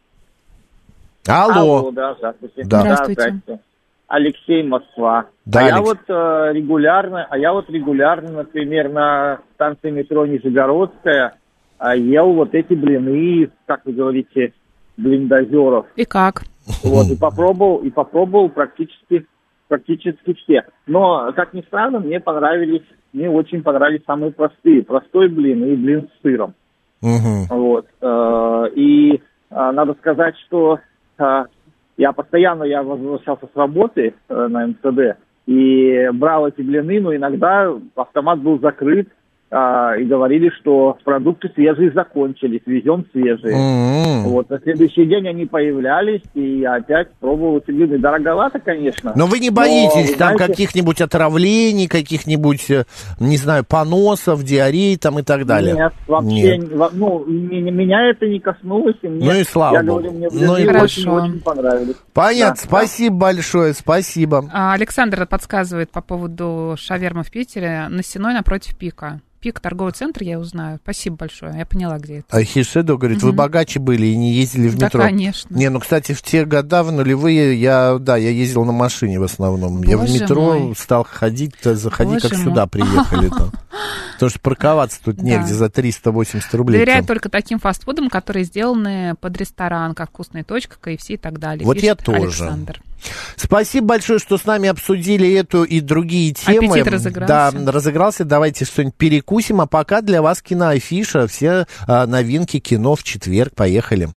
Speaker 14: да, здравствуйте.
Speaker 4: Да.
Speaker 2: Здравствуйте.
Speaker 14: Алексей, Москва.
Speaker 4: Да,
Speaker 14: я вот регулярно, например, на станции метро Нижегородская ел вот эти блины, как вы говорите, блиндозеров.
Speaker 2: И как?
Speaker 14: Вот, и попробовал практически все. Но, как ни странно, мне очень понравились самые простые. Простой блин и блин с сыром. Вот. И надо сказать, что я возвращался с работы на МЦД и брал эти блины, но иногда автомат был закрыт, и говорили, что продукты свежие закончились, везем свежие. Вот, на следующий день они появлялись, и я опять пробовал эти блины. Дороговато, конечно.
Speaker 4: Но вы не боитесь каких-нибудь отравлений, каких-нибудь, не знаю, поносов, диареи там и так далее?
Speaker 14: Нет, вообще, меня это не коснулось. И мне,
Speaker 4: ну и слава богу.
Speaker 14: Говорю, мне блины очень понравились.
Speaker 4: Понятно, да, спасибо большое, спасибо.
Speaker 2: Александр подсказывает по поводу шавермы в Питере на Сенной напротив Пика. Пик, торговый центр, я узнаю. Спасибо большое, я поняла, где это.
Speaker 4: А Хишедо говорит, вы богаче были и не ездили в метро.
Speaker 2: Да, конечно.
Speaker 4: Не, ну, кстати, в те года, в нулевые, я ездил на машине в основном.
Speaker 2: Боже
Speaker 4: я в метро
Speaker 2: мой.
Speaker 4: стал заходить,
Speaker 2: Боже
Speaker 4: как
Speaker 2: мой.
Speaker 4: сюда приехали. Потому что парковаться тут негде за 380 рублей.
Speaker 2: Доверяю только таким фастфудам, которые сделаны под ресторан, как «Вкусная точка», KFC и так далее.
Speaker 4: Вот я
Speaker 2: пишет
Speaker 4: тоже.
Speaker 2: Александр.
Speaker 4: Спасибо большое, что с нами обсудили эту и другие темы.
Speaker 2: Аппетит разыгрался.
Speaker 4: Да, разыгрался. Давайте что-нибудь перекусим. А пока для вас киноафиша. Все новинки кино в четверг. Поехали.